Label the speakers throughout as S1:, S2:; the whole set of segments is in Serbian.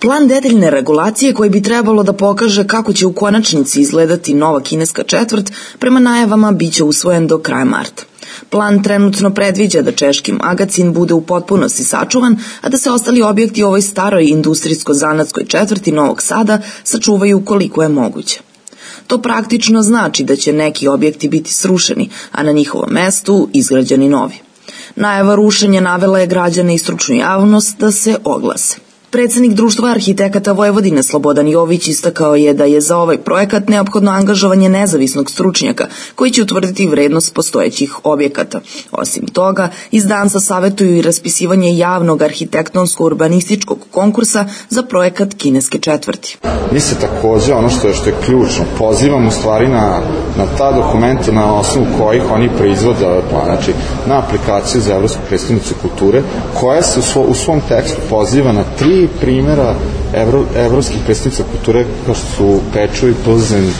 S1: Plan detaljne regulacije koji bi trebalo da pokaže kako će u konačnici izgledati nova kineska četvrt, prema najavama biće usvojen do kraja marta. Plan trenutno predviđa da češki magacin bude u potpunosti sačuvan, a da se ostali objekti u ovoj staroj industrijsko-zanatskoj četvrti Novog Sada sačuvaju koliko je moguće. To praktično znači da će neki objekti biti srušeni, a na njihovom mestu izgrađeni novi. Najava rušenja navela je građane i stručnu javnost da se oglase. Predsednik Društva arhitekata Vojvodine Slobodan Jović istakao je da je za ovaj projekat neophodno angažovanje nezavisnog stručnjaka koji će utvrditi vrednost postojećih objekata. Osim toga, iz danca savetuju i raspisivanje javnog arhitektonsko-urbanističkog konkursa za projekat kineske četvrti.
S2: Mi se takođe, ono što je ključno, pozivamo u stvari na ta dokumenta na osnovu kojih oni proizvode ovaj plan, znači na aplikaciju za Evropsku prestonicu kulture, koja se u svom tekstu poziva na 3 primjera evropskih predstavnica kulture kao što su Pečuj, Plzeň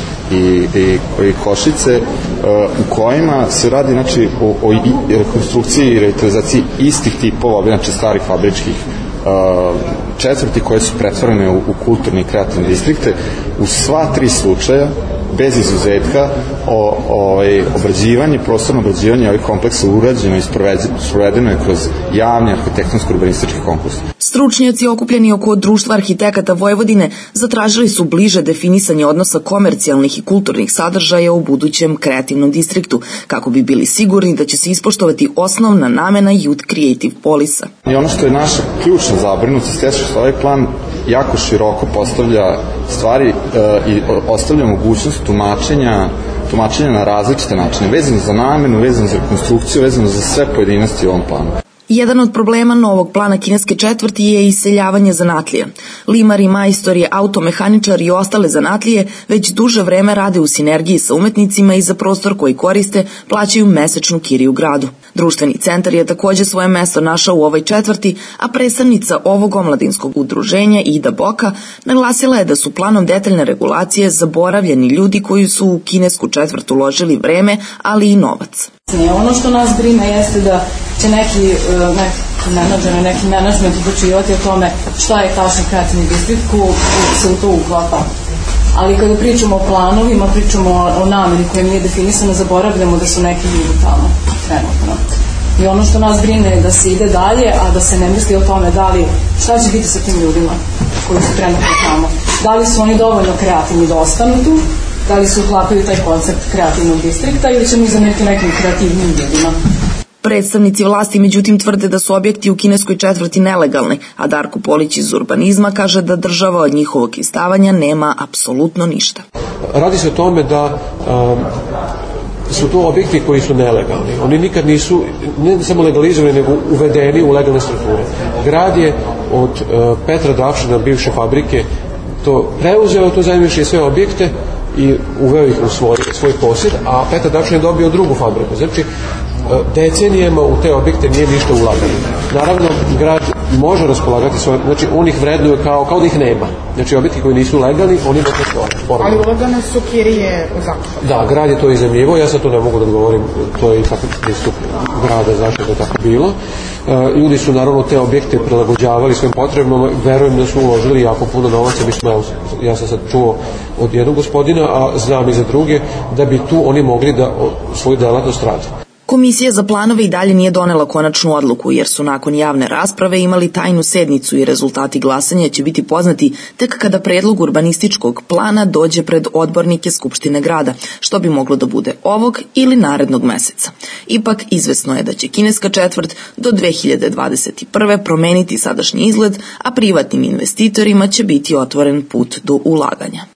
S2: i Košice, u kojima se radi znači, o rekonstrukciji i revitalizaciji istih tipova, znači starih fabričkih četvrti koje su pretvorene u kulturne i kreativne distrikte. U sva 3 slučaja, bez izuzetka, prostorno obrađivanje ovih kompleksa urađeno i sprovedeno je kroz javni arhitektonsko-urbanistički konkurs.
S1: Stručnjaci okupljeni oko Društva arhitekata Vojvodine zatražili su bliže definisanje odnosa komercijalnih i kulturnih sadržaja u budućem kreativnom distriktu, kako bi bili sigurni da će se ispoštovati osnovna namena Youth Creative Polisa.
S2: I ono što je naša ključna zabrinutost je što ovaj plan jako široko postavlja stvari i ostavlja mogućnost tumačenja na različite načine, vezano za namenu, vezano za rekonstrukciju, vezano za sve pojedinosti u ovom planu.
S1: Jedan od problema novog plana kineske četvrti je iseljavanje zanatlija. Limari, majstori, automehaničari i ostale zanatlije već duže vreme rade u sinergiji sa umetnicima i za prostor koji koriste plaćaju mesečnu kiriju gradu. Društveni centar je takođe svoje mesto našao u ovoj četvrti, a predstavnica ovog omladinskog udruženja Ida Boka naglasila je da su planom detaljne regulacije zaboravljeni ljudi koji su u kinesku četvrt uložili vreme, ali i novac.
S3: Ono što nas brine jeste da će neki menadžment odlučivati o tome šta je tačni kreativni distrikt ko se u to uklapa. Ali kada pričamo o planovima, pričamo o nameni koja nije definisana, zaboravljamo da su neki ljudi tamo trenutno. I ono što nas brine je da se ide dalje, a da se ne misli o tome šta će biti sa tim ljudima koji su trenutno tamo. Da li su oni dovoljno kreativni da ostanu tu, da li se uklapaju taj koncept kreativnog distrikta ili ćemo ih zameniti nekim kreativnim ljudima.
S1: Predstavnici vlasti međutim tvrde da su objekti u kineskoj četvrti nelegalni, a Darko Polić iz urbanizma kaže da država od njihovog izdavanja nema apsolutno ništa.
S4: Radi se o tome da su to objekti koji su nelegalni. Oni nikad nisu ne samo legalizovani, nego uvedeni u legalne strukture. Grad je od Petra Dravšina, bivše fabrike, preuzeo to zemljište i sve objekte i uveo ih u svoj posjed, a Petar Dravšin je dobio drugu fabriku. Znači, decenijama u te objekte nije ništa ulagano. Naravno, grad može raspolagati svoje, znači on ih vrednuje kao da ih nema. Znači, objekti koji nisu legalni, oni ne postoje.
S5: Ali ulagane su kirije u zakup.
S4: Da, grad je to izemljivo, ja sad to ne mogu da odgovorim, to je ipak pristup grada, zašto je to tako bilo. Ljudi su naravno te objekte prilagođavali svojim potrebama, verujem da su uložili jako puno novaca, ja sam sad čuo od jednog gospodina, a znam i za druge, da bi tu oni mogli da svoju delatnost rade.
S1: Komisija za planove i dalje nije donela konačnu odluku, jer su nakon javne rasprave imali tajnu sednicu i rezultati glasanja će biti poznati tek kada predlog urbanističkog plana dođe pred odbornike Skupštine grada, što bi moglo da bude ovog ili narednog meseca. Ipak, izvesno je da će kineska četvrt do 2021. promeniti sadašnji izgled, a privatnim investitorima će biti otvoren put do ulaganja.